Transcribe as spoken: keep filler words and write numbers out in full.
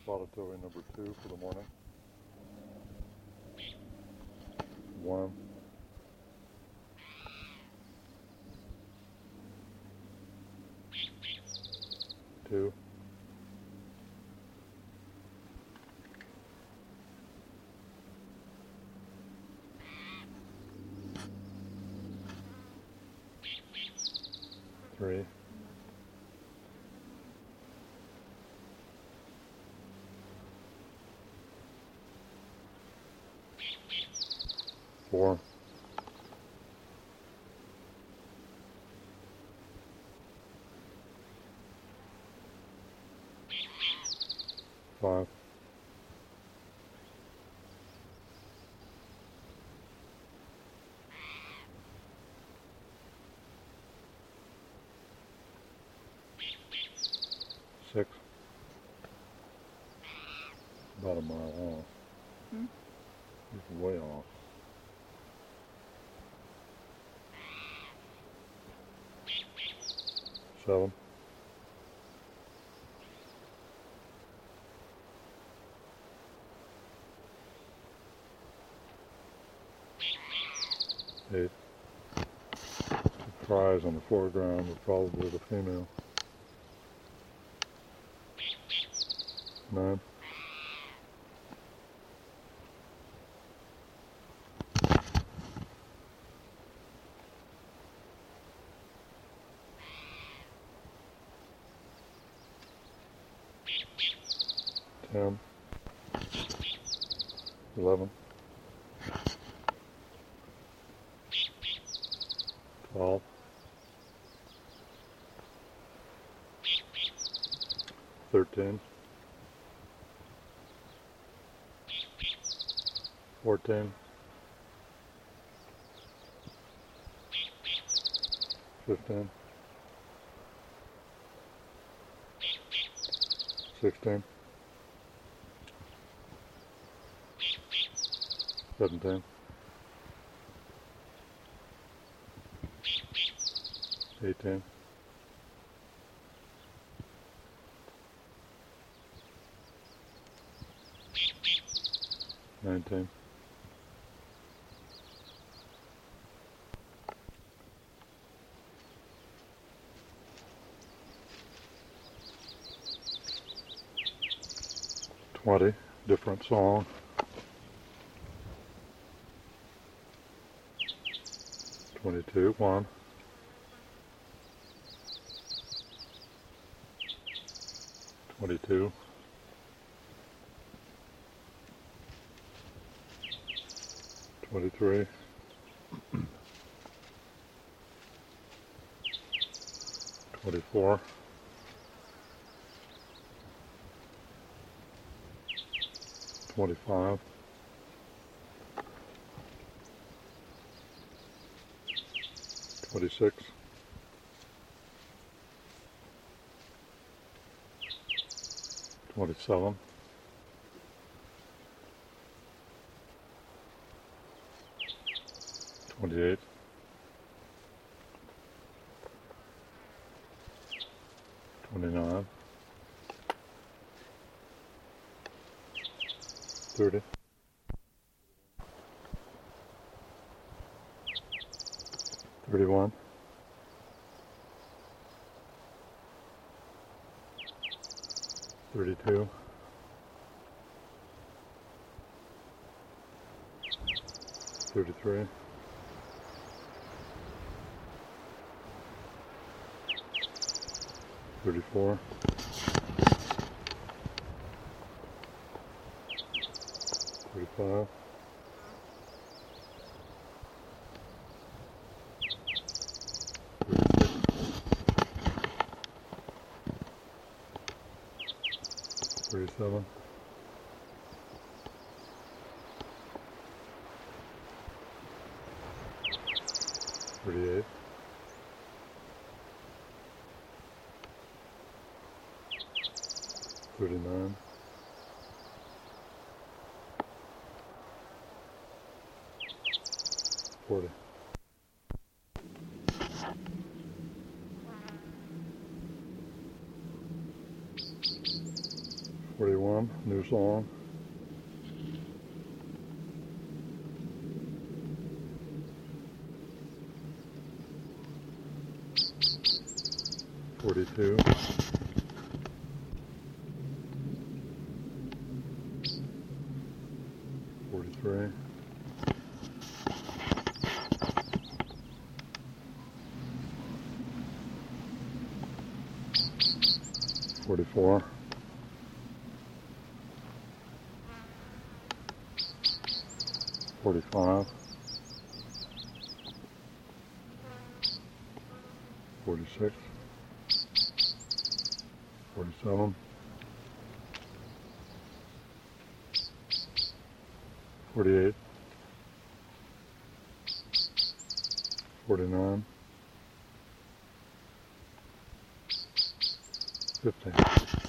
Spotted towing number two for the morning. One. Two. Three. Four. Five. Six. About a mile off. Hmm? He's way off. Seven. Eight. The prize on the foreground was probably the female. Nine. Ten. Eleven. Twelve. Thirteen. Fourteen. Fifteen. Sixteen. Seventeen. Eighteen. Nineteen. Twenty. Different song. Twenty-two. One. Twenty-two. Twenty-three. Twenty-four. Twenty-five. Twenty-six. Twenty-seven. Twenty-eight. Twenty-nine. Thirty. Thirty-one. Thirty-two. Thirty-three. Thirty-four. Thirty-five. Thirty-seven. Thirty-eight. Thirty-nine. Forty. forty-one, new song. forty-two. forty-three. forty-four. forty-five. forty-six. forty-seven. forty-eight. forty-nine. fifty.